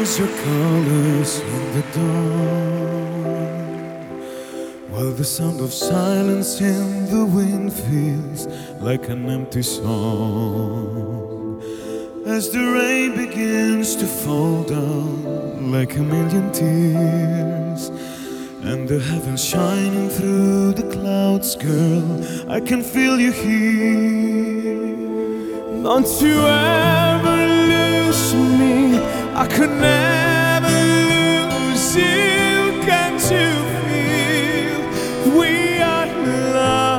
your colors in the dawn, while the sound of silence in the wind feels like an empty song. As the rain begins to fall down like a million tears, and the heavens shining through the clouds, girl, I can feel you here. Don't you ever lose me, I could never lose you. Can't you feel we are in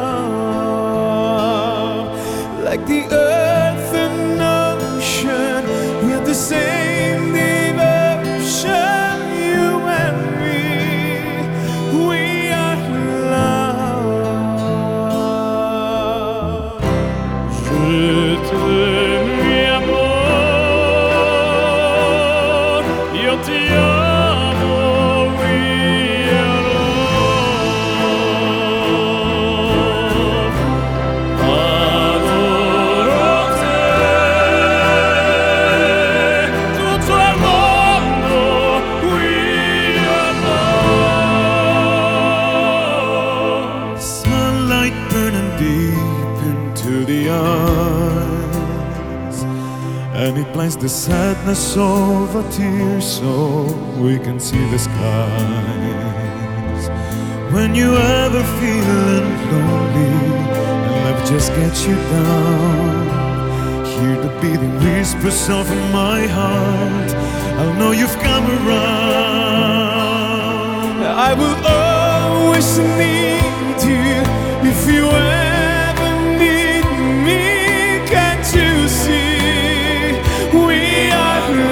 love? Like the earth and ocean, we're the same devotion, you and me. We are in love. Je t'aime, mi amor, io ti amo, we are love. Adoro te, tutto il mondo, we are love. Sunlight burning deep into the eyes, and it blinds the sadness of a tear so we can see the skies. When you ever feeling lonely and life just gets you down, hear the beating whispers of my heart, I'll know you've come around. I will always need you if you ever need me. Can't you see we are in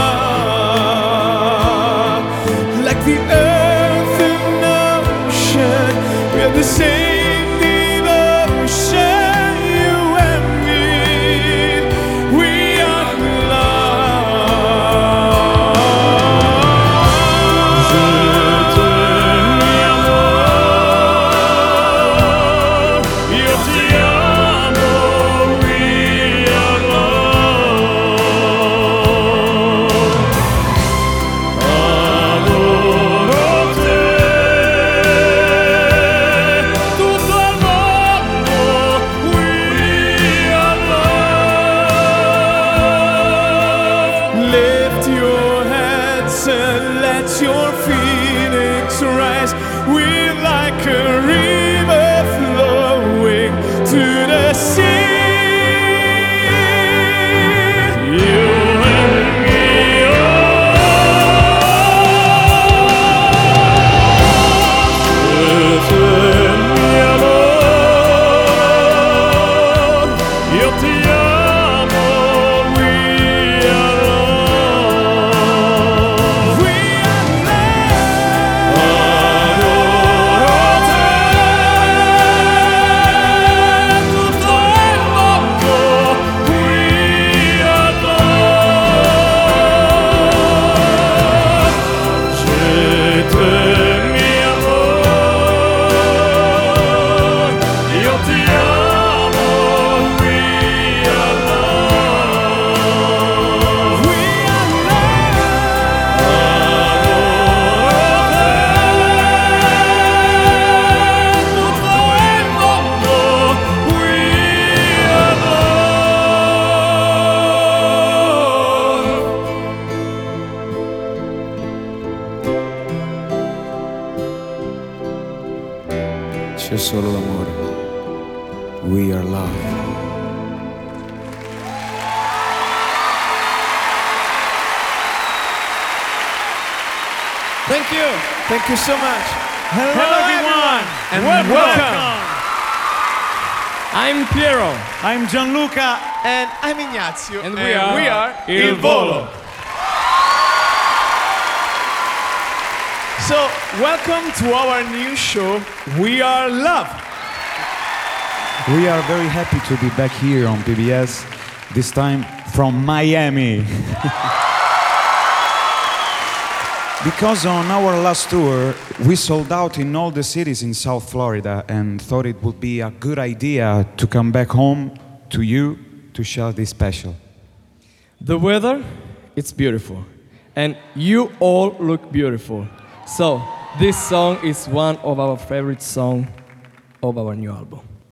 love? Like the earth and ocean, we're the same devotion, you and me. We are in love. Je t'aime, mi amor, io ti amo, we are love. Adoro te, tutto il mondo, we are love. Lift your heads and let your feelings rise. We're like a river flowing to the sea. You and me, Je t'aime, mi amor, io ti amo, we are love. We are love. Adoro te, tutto il mondo, we are love. Je t'aime, mi amor, io ti amo, we are love. We are love. Adoro te, tutto il mondo, we are love. C'è solo l'amore. We are love. Thank you. Thank you so much. Hello everyone, and welcome. I'm Piero. I'm Gianluca. And I'm Ignazio. And we are Il Volo. So, welcome to our new show, We Are Love. We are very happy to be back here on PBS, this time from Miami. Because on our last tour, we sold out in all the cities in South Florida and thought it would be a good idea to come back home to you to share this special. The weather, it's beautiful. and you all look beautiful. So this song is one of our favorite songs of our new album.